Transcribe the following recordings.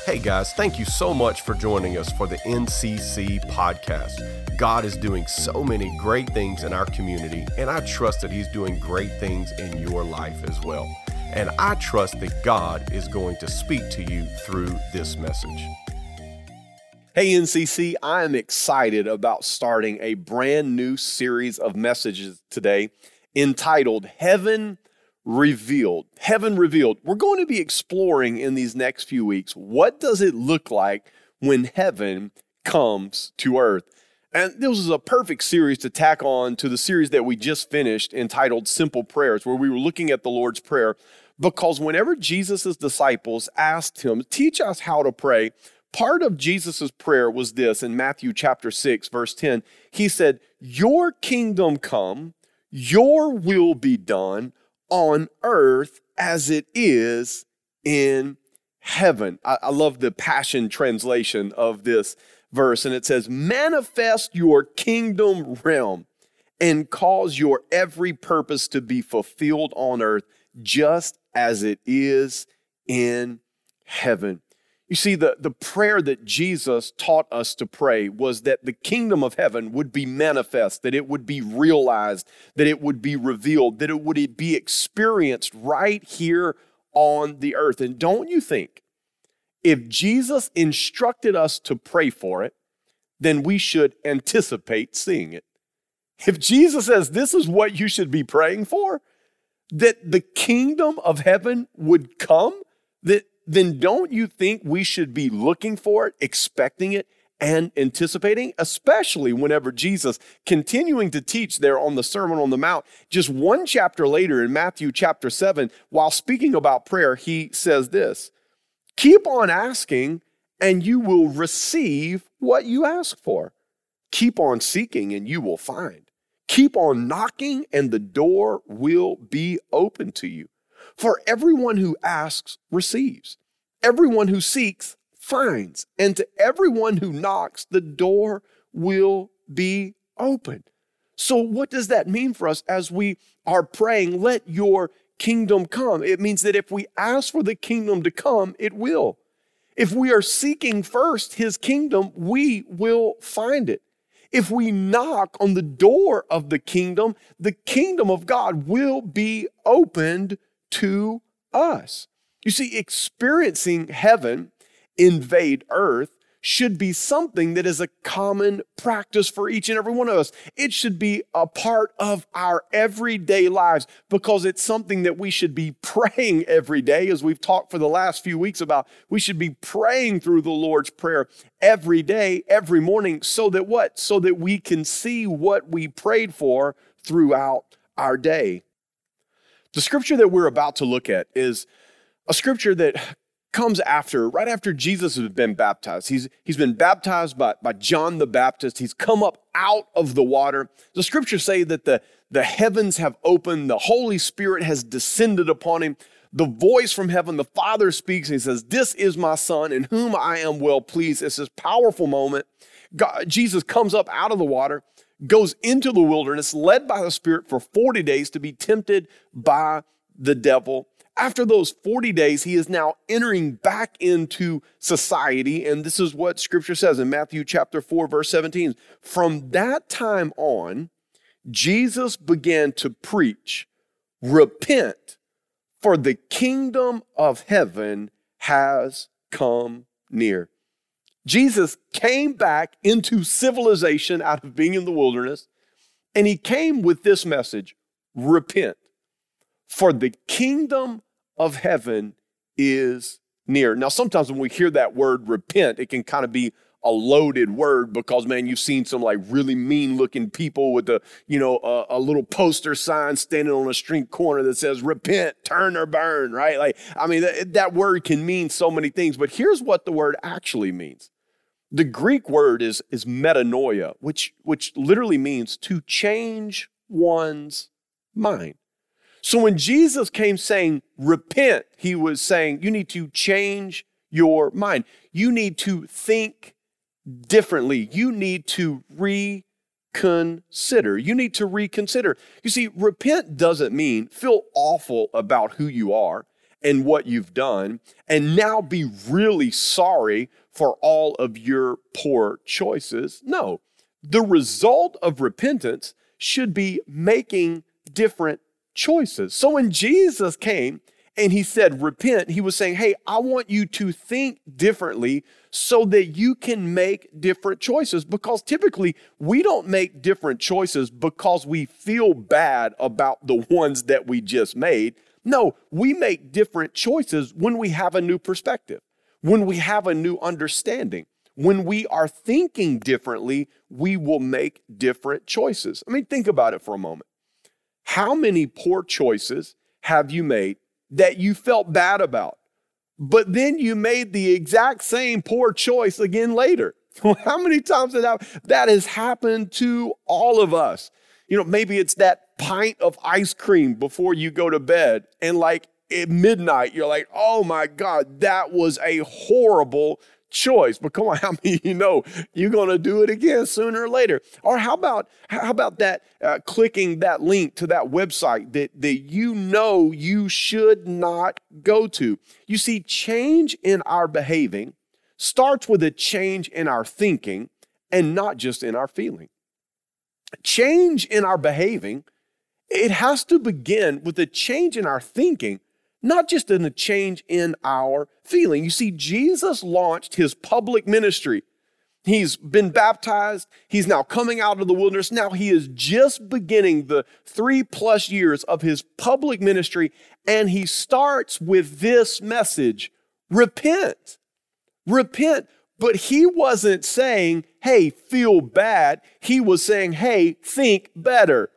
Hey guys, thank you so much for joining us for the NCC podcast. God is doing so many great things in our community, and I trust that He's doing great things in your life as well. And I trust that God is going to speak to you through this message. Hey NCC, I am excited about starting a brand new series of messages today entitled Heaven Revealed. Heaven Revealed. We're going to be exploring in these next few weeks, what does it look like when heaven comes to earth? And this is a perfect series to tack on to the series that we just finished entitled Simple Prayers, where we were looking at the Lord's Prayer, because whenever Jesus' disciples asked him, teach us how to pray, part of Jesus' prayer was this in Matthew chapter 6, verse 10. He said, your kingdom come, your will be done on earth as it is in heaven. I love the Passion translation of this verse, and it says, manifest your kingdom realm and cause your every purpose to be fulfilled on earth just as it is in heaven. You see, the prayer that Jesus taught us to pray was that the kingdom of heaven would be manifest, that it would be realized, that it would be revealed, that it would be experienced right here on the earth. And don't you think, if Jesus instructed us to pray for it, then we should anticipate seeing it. If Jesus says this is what you should be praying for, that the kingdom of heaven would come, then don't you think we should be looking for it, expecting it, and anticipating, especially whenever Jesus, continuing to teach there on the Sermon on the Mount, just one chapter later in Matthew chapter 7, while speaking about prayer, he says this, keep on asking and you will receive what you ask for. Keep on seeking and you will find. Keep on knocking and the door will be open to you. For everyone who asks receives. Everyone who seeks finds. And to everyone who knocks, the door will be open. So what does that mean for us as we are praying, let your kingdom come? It means that if we ask for the kingdom to come, it will. If we are seeking first his kingdom, we will find it. If we knock on the door of the kingdom of God will be opened to us. You see, experiencing heaven invade earth should be something that is a common practice for each and every one of us. It should be a part of our everyday lives because it's something that we should be praying every day, as we've talked for the last few weeks about. We should be praying through the Lord's Prayer every day, every morning, so that what? So that we can see what we prayed for throughout our day. The scripture that we're about to look at is a scripture that comes right after Jesus has been baptized. He's been baptized by John the Baptist. He's come up out of the water. The scriptures say that the heavens have opened. The Holy Spirit has descended upon him. The voice from heaven, the Father speaks, and he says, this is my Son in whom I am well pleased. It's this powerful moment. Jesus comes up out of the water, goes into the wilderness, led by the Spirit for 40 days to be tempted by the devil. After those 40 days, he is now entering back into society. And this is what scripture says in Matthew chapter 4, verse 17. From that time on, Jesus began to preach, repent, for the kingdom of heaven has come near. Jesus came back into civilization out of being in the wilderness, and he came with this message, repent, for the kingdom of heaven is near. Now, sometimes when we hear that word repent, it can kind of be a loaded word because, man, you've seen some like really mean looking people with a little poster sign standing on a street corner that says repent, turn or burn, right? Like, I mean, that word can mean so many things, but here's what the word actually means. The Greek word is metanoia, which literally means to change one's mind. So when Jesus came saying, repent, he was saying, you need to change your mind. You need to think differently. You need to reconsider. You need to reconsider. You see, repent doesn't mean feel awful about who you are and what you've done and now be really sorry for all of your poor choices. No, the result of repentance should be making different choices. So when Jesus came and he said, repent, he was saying, hey, I want you to think differently so that you can make different choices, because typically we don't make different choices because we feel bad about the ones that we just made. No, we make different choices when we have a new perspective, when we have a new understanding. When we are thinking differently, we will make different choices. I mean, think about it for a moment. How many poor choices have you made that you felt bad about, but then you made the exact same poor choice again later? How many times that has happened to all of us? You know, maybe it's that pint of ice cream before you go to bed, and like at midnight, you're like, oh my God, that was a horrible choice. But come on, how many of you know you're going to do it again sooner or later? Or how about that clicking that link to that website that you know you should not go to? You see, change in our behaving starts with a change in our thinking and not just in our feeling. Change in our behaving, it has to begin with a change in our thinking, not just in a change in our feeling. You see, Jesus launched his public ministry. He's been baptized. He's now coming out of the wilderness. Now he is just beginning the 3+ years of his public ministry. And he starts with this message: repent, repent. But he wasn't saying, hey, feel bad. He was saying, hey, think better.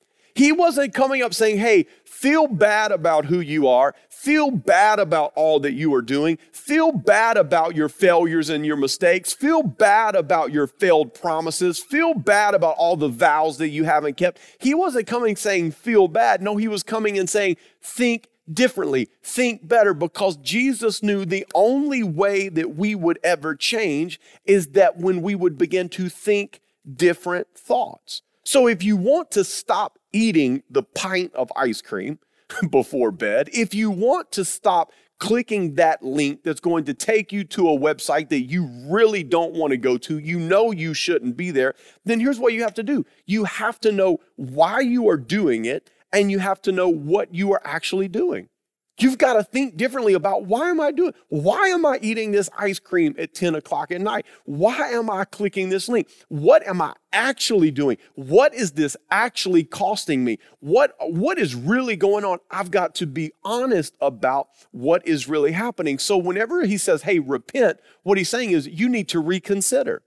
He wasn't coming up saying, hey, feel bad about who you are. Feel bad about all that you are doing. Feel bad about your failures and your mistakes. Feel bad about your failed promises. Feel bad about all the vows that you haven't kept. He wasn't coming saying, feel bad. No, he was coming and saying, think differently, think better, because Jesus knew the only way that we would ever change is that when we would begin to think different thoughts. So if you want to stop eating the pint of ice cream before bed, if you want to stop clicking that link that's going to take you to a website that you really don't want to go to, you know you shouldn't be there, then here's what you have to do. You have to know why you are doing it, and you have to know what you are actually doing. You've got to think differently about, why am I doing it? Why am I eating this ice cream at 10 o'clock at night? Why am I clicking this link? What am I actually doing? What is this actually costing me? What is really going on? I've got to be honest about what is really happening. So whenever he says, hey, repent, what he's saying is you need to reconsider.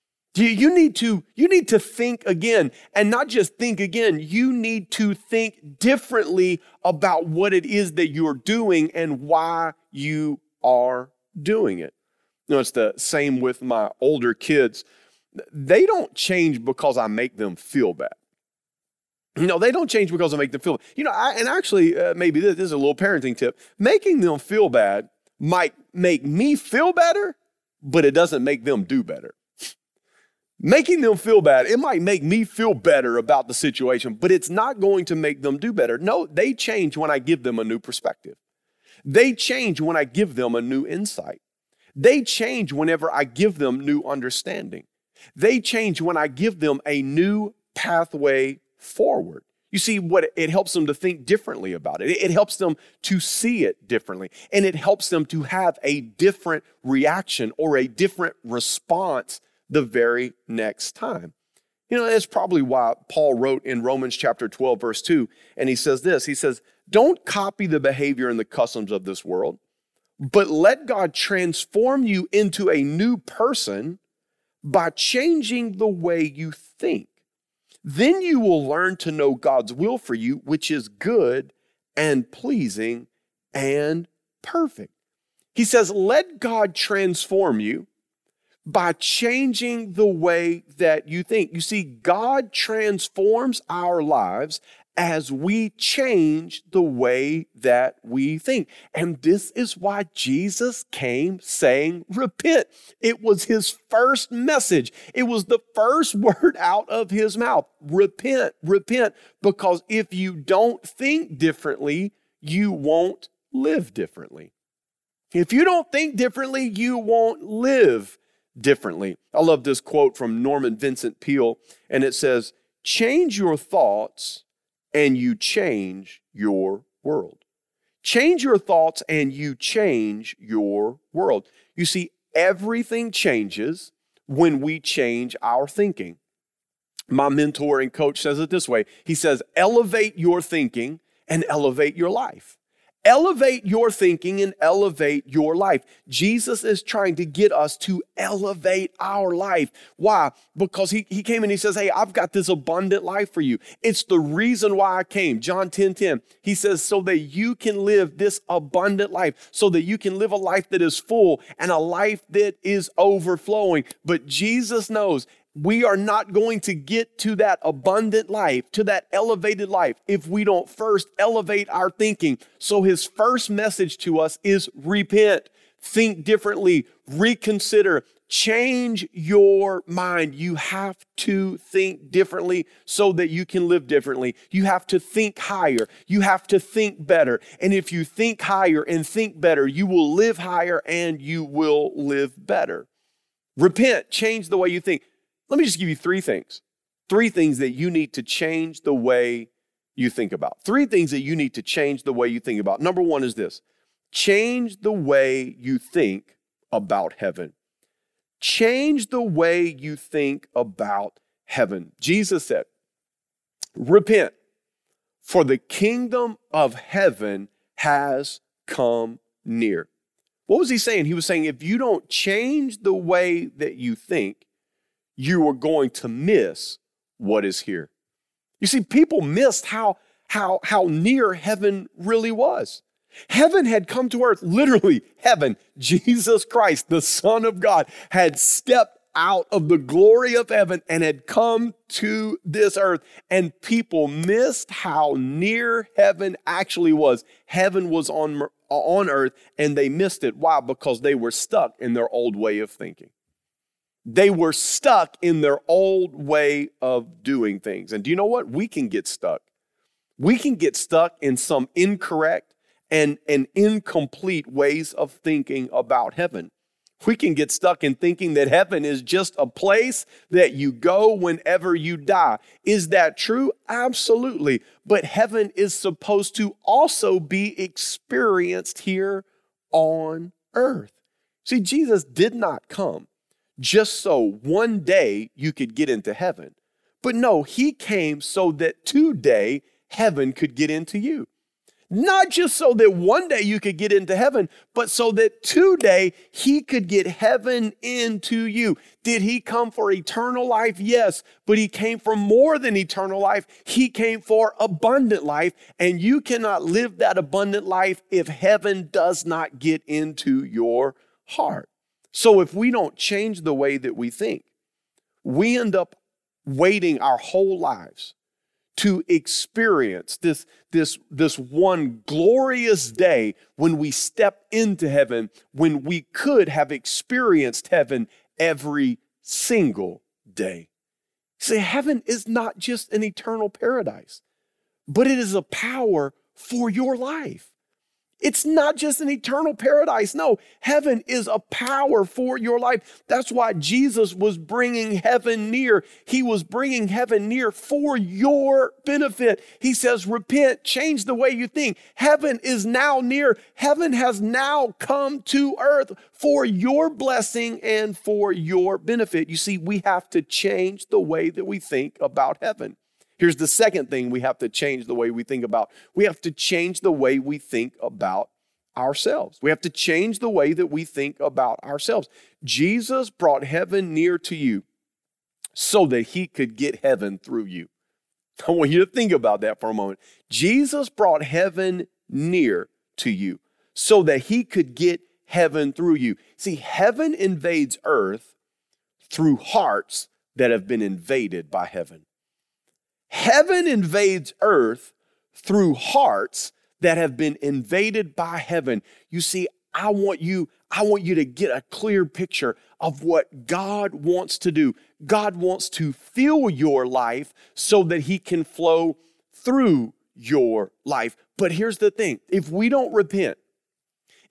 You need to think again, and not just think again. You need to think differently about what it is that you're doing and why you are doing it. You know, it's the same with my older kids. They don't change because I make them feel bad. You know, they don't change because I make them feel bad. You know, maybe this is a little parenting tip. Making them feel bad might make me feel better, but it doesn't make them do better. Making them feel bad, it might make me feel better about the situation, but it's not going to make them do better. No, they change when I give them a new perspective. They change when I give them a new insight. They change whenever I give them new understanding. They change when I give them a new pathway forward. You see, it helps them to think differently about it. It helps them to see it differently, and it helps them to have a different reaction or a different response the very next time. You know, that's probably why Paul wrote in Romans chapter 12, verse 2, and he says this, he says, don't copy the behavior and the customs of this world, but let God transform you into a new person by changing the way you think. Then you will learn to know God's will for you, which is good and pleasing and perfect. He says, let God transform you by changing the way that you think. You see, God transforms our lives as we change the way that we think. And this is why Jesus came saying, repent. It was his first message. It was the first word out of his mouth. Repent, repent. Because if you don't think differently, you won't live differently. If you don't think differently, you won't live differently. I love this quote from Norman Vincent Peale, and it says, "Change your thoughts and you change your world." Change your thoughts and you change your world. You see, everything changes when we change our thinking. My mentor and coach says it this way. He says, elevate your thinking and elevate your life. Elevate your thinking and elevate your life. Jesus is trying to get us to elevate our life. Why? Because he came and he says, hey, I've got this abundant life for you. It's the reason why I came. John 10:10, he says, so that you can live this abundant life, so that you can live a life that is full and a life that is overflowing. But Jesus knows we are not going to get to that abundant life, to that elevated life, if we don't first elevate our thinking. So his first message to us is repent, think differently, reconsider, change your mind. You have to think differently so that you can live differently. You have to think higher. You have to think better. And if you think higher and think better, you will live higher and you will live better. Repent, change the way you think. Let me just give you three things that you need to change the way you think about. Three things that you need to change the way you think about. Number one is this: change the way you think about heaven. Change the way you think about heaven. Jesus said, repent, for the kingdom of heaven has come near. What was he saying? He was saying, if you don't change the way that you think, you are going to miss what is here. You see, people missed how near heaven really was. Heaven had come to earth, literally heaven. Jesus Christ, the Son of God, had stepped out of the glory of heaven and had come to this earth. And people missed how near heaven actually was. Heaven was on earth and they missed it. Why? Because they were stuck in their old way of thinking. They were stuck in their old way of doing things. And do you know what? We can get stuck. We can get stuck in some incorrect and incomplete ways of thinking about heaven. We can get stuck in thinking that heaven is just a place that you go whenever you die. Is that true? Absolutely. But heaven is supposed to also be experienced here on earth. See, Jesus did not come just so one day you could get into heaven. But no, he came so that today heaven could get into you. Not just so that one day you could get into heaven, but so that today he could get heaven into you. Did he come for eternal life? Yes, but he came for more than eternal life. He came for abundant life, and you cannot live that abundant life if heaven does not get into your heart. So if we don't change the way that we think, we end up waiting our whole lives to experience this one glorious day when we step into heaven, when we could have experienced heaven every single day. See, heaven is not just an eternal paradise, but it is a power for your life. It's not just an eternal paradise. No, heaven is a power for your life. That's why Jesus was bringing heaven near. He was bringing heaven near for your benefit. He says, repent, change the way you think. Heaven is now near. Heaven has now come to earth for your blessing and for your benefit. You see, we have to change the way that we think about heaven. Here's the second thing we have to change the way we think about. We have to change the way we think about ourselves. We have to change the way that we think about ourselves. Jesus brought heaven near to you so that he could get heaven through you. I want you to think about that for a moment. Jesus brought heaven near to you so that he could get heaven through you. See, heaven invades earth through hearts that have been invaded by heaven. Heaven invades earth through hearts that have been invaded by heaven. You see, I want you to get a clear picture of what God wants to do. God wants to fill your life so that he can flow through your life. But here's the thing. If we don't repent,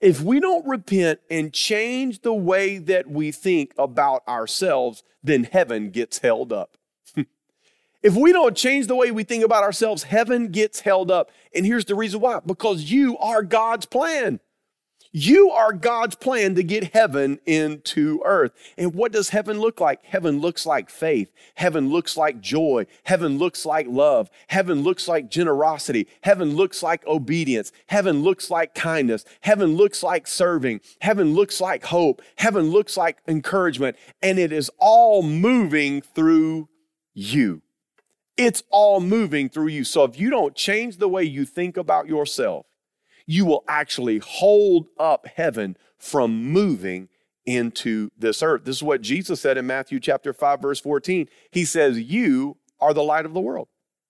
If we don't repent and change the way that we think about ourselves, then heaven gets held up. If we don't change the way we think about ourselves, heaven gets held up. And here's the reason why. Because you are God's plan. You are God's plan to get heaven into earth. And what does heaven look like? Heaven looks like faith. Heaven looks like joy. Heaven looks like love. Heaven looks like generosity. Heaven looks like obedience. Heaven looks like kindness. Heaven looks like serving. Heaven looks like hope. Heaven looks like encouragement. And it is all moving through you. It's all moving through you. So if you don't change the way you think about yourself, you will actually hold up heaven from moving into this earth. This is what Jesus said in Matthew chapter 5, verse 14. He says, you are the light of the world.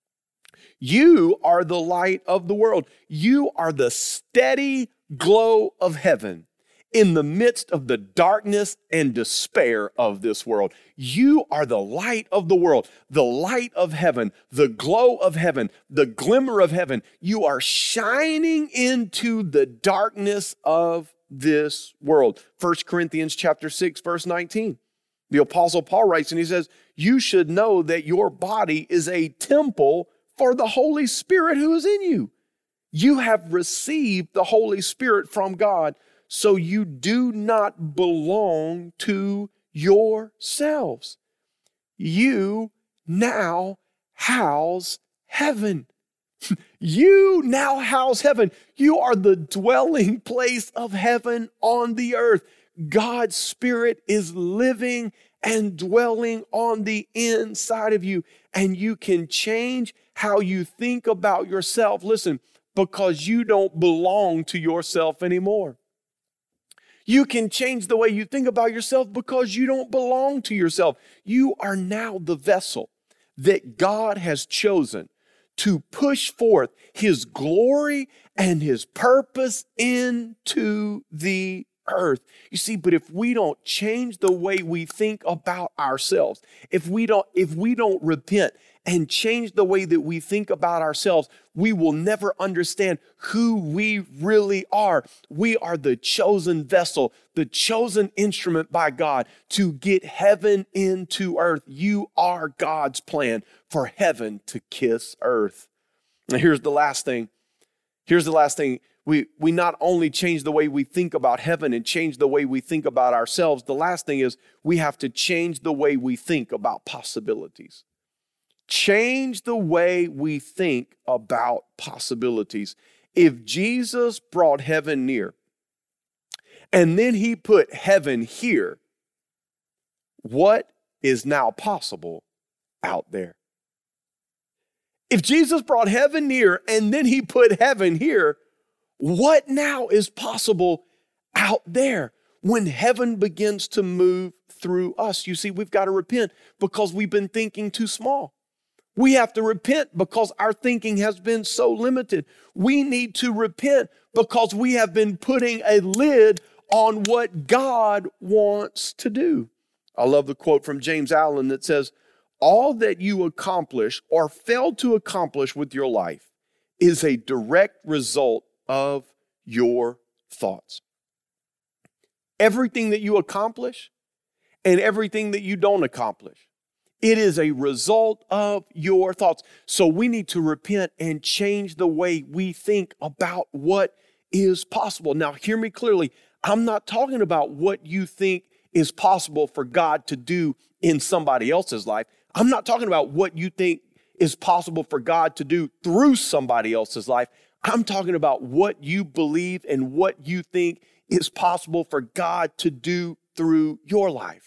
You are the light of the world. You are the steady glow of heaven in the midst of the darkness and despair of this world. You are the light of the world, the light of heaven, the glow of heaven, the glimmer of heaven. You are shining into the darkness of this world. 1 Corinthians chapter 6, verse 19. The Apostle Paul writes and he says, you should know that your body is a temple for the Holy Spirit who is in you. You have received the Holy Spirit from God, so you do not belong to yourselves. You now house heaven. You now house heaven. You are the dwelling place of heaven on the earth. God's Spirit is living and dwelling on the inside of you. And you can change how you think about yourself. Listen, because you don't belong to yourself anymore. You can change the way you think about yourself because you don't belong to yourself. You are now the vessel that God has chosen to push forth His glory and His purpose into the earth. You see, but if we don't change the way we think about ourselves, if we don't repent and change the way that we think about ourselves, we will never understand who we really are. We are the chosen vessel, the chosen instrument by God to get heaven into earth. You are God's plan for heaven to kiss earth. Now here's the last thing. We not only change the way we think about heaven and change the way we think about ourselves, the last thing is we have to change the way we think about possibilities. Change the way we think about possibilities. If Jesus brought heaven near and then He put heaven here, what is now possible out there? If Jesus brought heaven near and then He put heaven here, what now is possible out there when heaven begins to move through us? You see, we've got to repent because we've been thinking too small. We have to repent because our thinking has been so limited. We need to repent because we have been putting a lid on what God wants to do. I love the quote from James Allen that says, all that you accomplish or fail to accomplish with your life is a direct result of your thoughts. Everything that you accomplish and everything that you don't accomplish, it is a result of your thoughts. So we need to repent and change the way we think about what is possible. Now, hear me clearly. I'm not talking about what you think is possible for God to do in somebody else's life. I'm not talking about what you think is possible for God to do through somebody else's life. I'm talking about what you believe and what you think is possible for God to do through your life.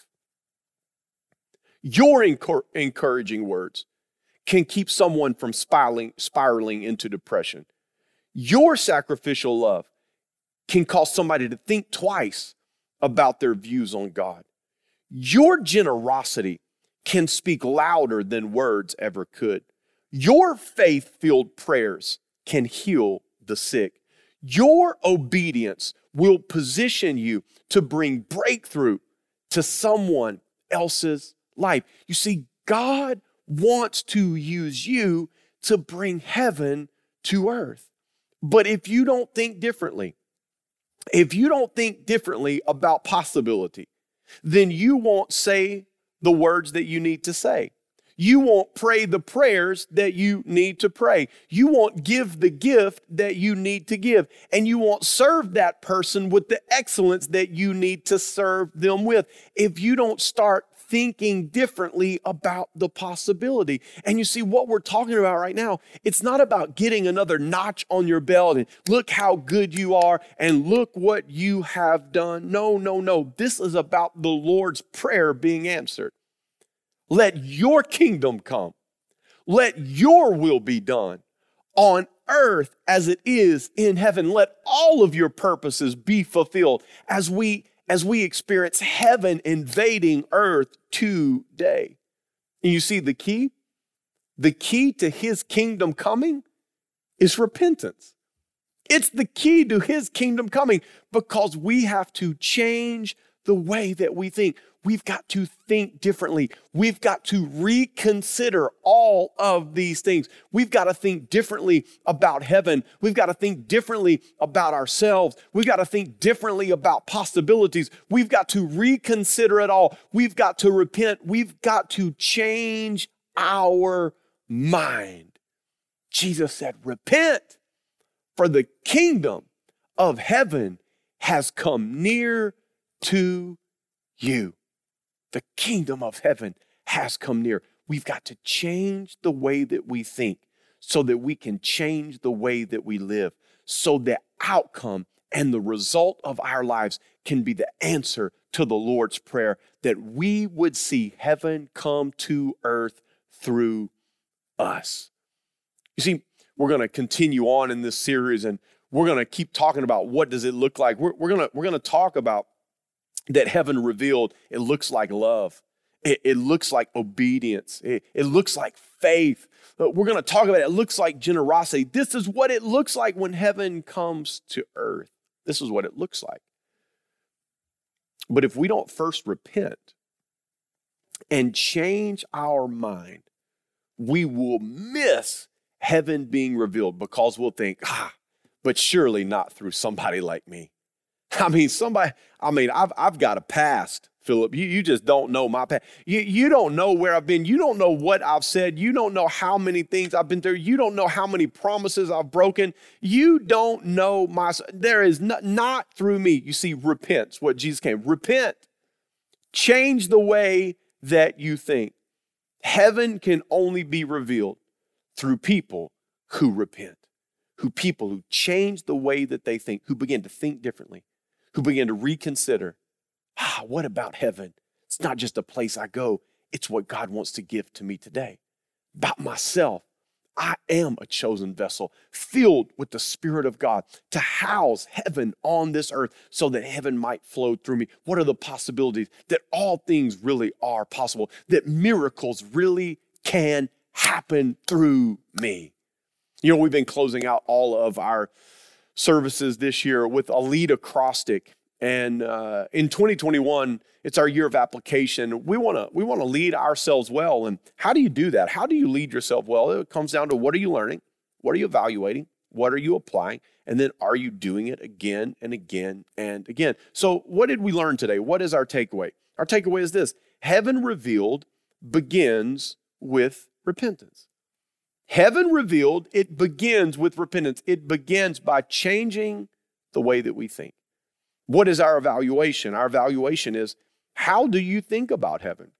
Your encouraging words can keep someone from spiraling into depression. Your sacrificial love can cause somebody to think twice about their views on God. Your generosity can speak louder than words ever could. Your faith-filled prayers can heal the sick. Your obedience will position you to bring breakthrough to someone else's life. You see, God wants to use you to bring heaven to earth. But if you don't think differently, If you don't think differently about possibility, then you won't say the words that you need to say. You won't pray the prayers that you need to pray. You won't give the gift that you need to give. And you won't serve that person with the excellence that you need to serve them with if you don't start thinking differently about the possibility. And you see what we're talking about right now, it's not about getting another notch on your belt and look how good you are and look what you have done. No. This is about the Lord's Prayer being answered. Let your kingdom come. Let your will be done on earth as it is in heaven. Let all of your purposes be fulfilled as we experience heaven invading earth today. And you see the key to his kingdom coming is repentance. It's the key to his kingdom coming because we have to change the way that we think. We've got to think differently. We've got to reconsider all of these things. We've got to think differently about heaven. We've got to think differently about ourselves. We've got to think differently about possibilities. We've got to reconsider it all. We've got to repent. We've got to change our mind. Jesus said, repent, for the kingdom of heaven has come near to you. The kingdom of heaven has come near. We've got to change the way that we think so that we can change the way that we live, so the outcome and the result of our lives can be the answer to the Lord's Prayer, that we would see heaven come to earth through us. You see, we're going to continue on in this series, and we're going to keep talking about what does it look like. We're going to talk about that heaven revealed. It looks like love. It looks like obedience. It looks like faith. We're going to talk about it. It looks like generosity. This is what it looks like when heaven comes to earth. This is what it looks like. But if we don't first repent and change our mind, we will miss heaven being revealed because we'll think, but surely not through somebody like me. I've got a past, Philip. You just don't know my past. You don't know where I've been. You don't know what I've said. You don't know how many things I've been through. You don't know how many promises I've broken. You don't know there is not through me. You see, repent. It's what Jesus came. Repent. Change the way that you think. Heaven can only be revealed through people who repent, people who change the way that they think, who begin to think differently, who begin to reconsider, what about heaven? It's not just a place I go. It's what God wants to give to me today. About myself, I am a chosen vessel filled with the Spirit of God to house heaven on this earth so that heaven might flow through me. What are the possibilities that all things really are possible, that miracles really can happen through me? You know, we've been closing out all of our services this year with a lead acrostic. And in 2021, it's our year of application. We want to lead ourselves well. And how do you do that? How do you lead yourself well? It comes down to, what are you learning? What are you evaluating? What are you applying? And then, are you doing it again and again and again? So what did we learn today? What is our takeaway? Our takeaway is this: heaven revealed begins with repentance. Heaven revealed, it begins with repentance. It begins by changing the way that we think. What is our evaluation? Our evaluation is, how do you think about heaven?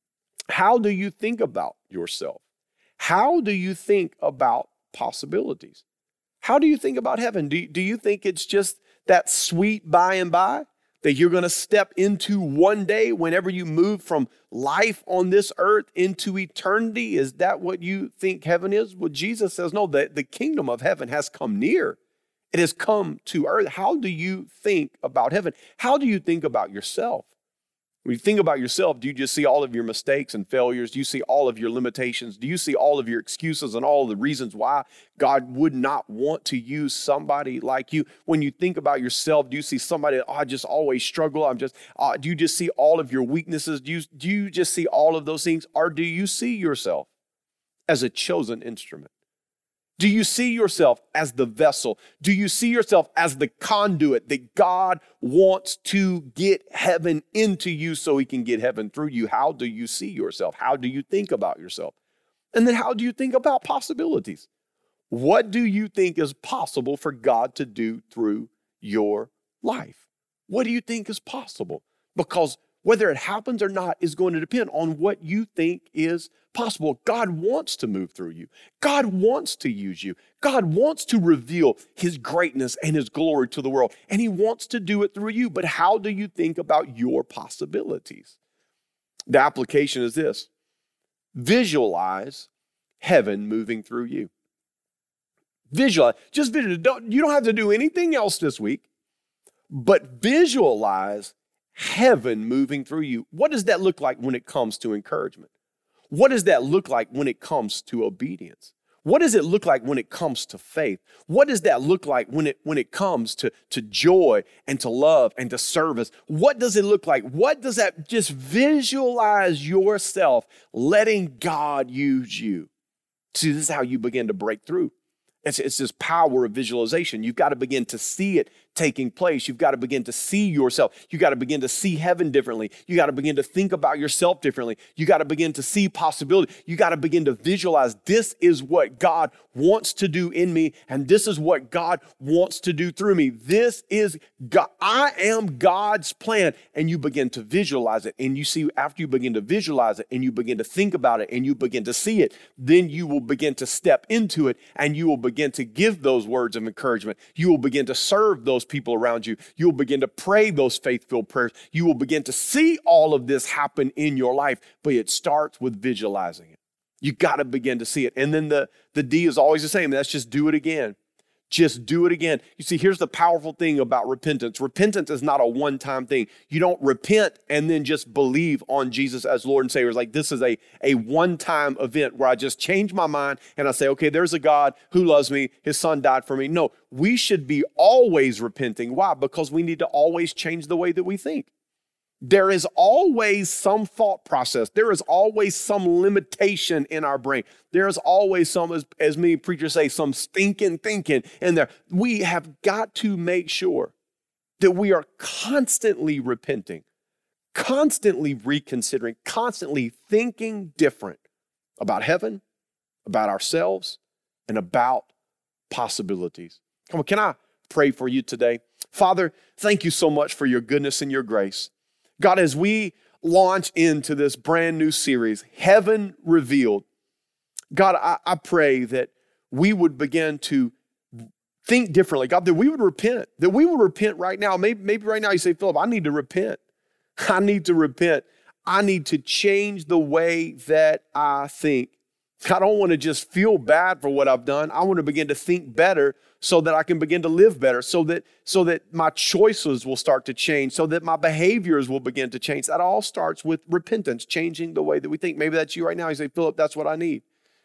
How do you think about yourself? How do you think about possibilities? How do you think about heaven? Do you think it's just that sweet by and by that you're going to step into one day whenever you move from life on this earth into eternity? Is that what you think heaven is? Well, Jesus says, no, the kingdom of heaven has come near. It has come to earth. How do you think about heaven? How do you think about yourself? When you think about yourself, do you just see all of your mistakes and failures? Do you see all of your limitations? Do you see all of your excuses and all of the reasons why God would not want to use somebody like you? When you think about yourself, do you see somebody, I just always struggle? Do you just see all of your weaknesses? Do you just see all of those things? Or do you see yourself as a chosen instrument, Do you see yourself as the vessel? Do you see yourself as the conduit that God wants to get heaven into you so he can get heaven through you? How do you see yourself? How do you think about yourself? And then how do you think about possibilities? What do you think is possible for God to do through your life? What do you think is possible? Because whether it happens or not is going to depend on what you think is possible. God wants to move through you. God wants to use you. God wants to reveal his greatness and his glory to the world. And he wants to do it through you. But how do you think about your possibilities? The application is this: visualize heaven moving through you. Visualize. Just visualize. You don't have to do anything else this week, but visualize heaven moving through you. What does that look like when it comes to encouragement? What does that look like when it comes to obedience? What does it look like when it comes to faith? What does that look like when it comes to joy and to love and to service? What does it look like? What does that, just visualize yourself letting God use you. See, this is how you begin to break through. It's this power of visualization. You've got to begin to see it taking place. You've got to begin to see yourself. You got to begin to see heaven differently. You got to begin to think about yourself differently. You got to begin to see possibility. You got to begin to visualize, this is what God wants to do in me, and this is what God wants to do through me. This is God. I am God's plan. And you begin to visualize it. And you see, after you begin to visualize it and you begin to think about it and you begin to see it, then you will begin to step into it and you will begin to give those words of encouragement. You will begin to serve those people around you. You will begin to pray those faith-filled prayers. You will begin to see all of this happen in your life, but it starts with visualizing it. You got to begin to see it. And then the D is always the same. That's just do it again. Just do it again. You see, here's the powerful thing about repentance. Repentance is not a one-time thing. You don't repent and then just believe on Jesus as Lord and Savior. It's like this is a one-time event where I just change my mind and I say, okay, there's a God who loves me. His son died for me. No, we should be always repenting. Why? Because we need to always change the way that we think. There is always some thought process. There is always some limitation in our brain. There is always some, as many preachers say, some stinking thinking in there. We have got to make sure that we are constantly repenting, constantly reconsidering, constantly thinking different about heaven, about ourselves, and about possibilities. Come on, can I pray for you today? Father, thank you so much for your goodness and your grace. God, as we launch into this brand new series, Heaven Revealed, God, I pray that we would begin to think differently. God, that we would repent right now. Maybe right now you say, Philip, I need to repent. I need to repent. I need to change the way that I think. I don't want to just feel bad for what I've done. I want to begin to think better so that I can begin to live better, so that my choices will start to change, so that my behaviors will begin to change. That all starts with repentance, changing the way that we think. Maybe that's you right now. You say, Philip, that's what I need.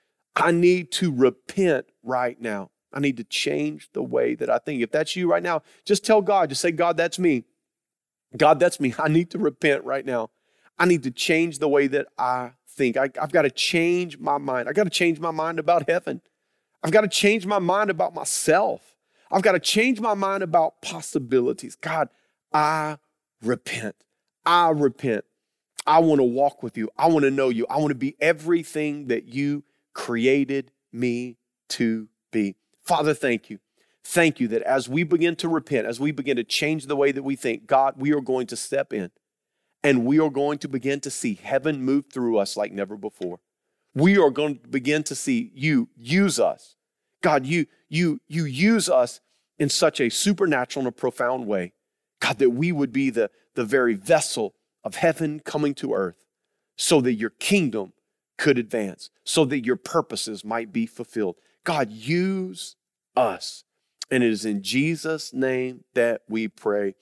I need to repent right now. I need to change the way that I think. If that's you right now, just tell God, just say, God, that's me. God, that's me. I need to repent right now. I need to change the way that I think. I've got to change my mind. I've got to change my mind about heaven. I've got to change my mind about myself. I've got to change my mind about possibilities. God, I repent. I repent. I want to walk with you. I want to know you. I want to be everything that you created me to be. Father, thank you. Thank you that as we begin to repent, as we begin to change the way that we think, God, we are going to step in and we are going to begin to see heaven move through us like never before. We are going to begin to see you use us. God, you use us in such a supernatural and a profound way. God, that we would be the very vessel of heaven coming to earth so that your kingdom could advance, so that your purposes might be fulfilled. God, use us. And it is in Jesus' name that we pray.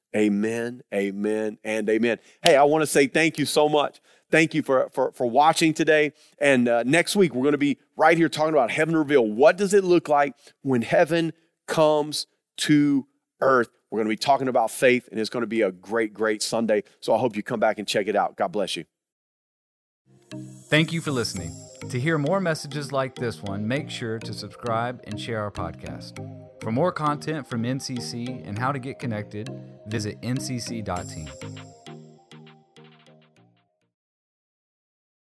Amen, amen, and amen. Hey, I want to say thank you so much. Thank you for watching today. And next week, we're going to be right here talking about Heaven Revealed. What does it look like when heaven comes to earth? We're going to be talking about faith, and it's going to be a great, great Sunday. So I hope you come back and check it out. God bless you. Thank you for listening. To hear more messages like this one, make sure to subscribe and share our podcast. For more content from NCC and how to get connected, visit ncc.team.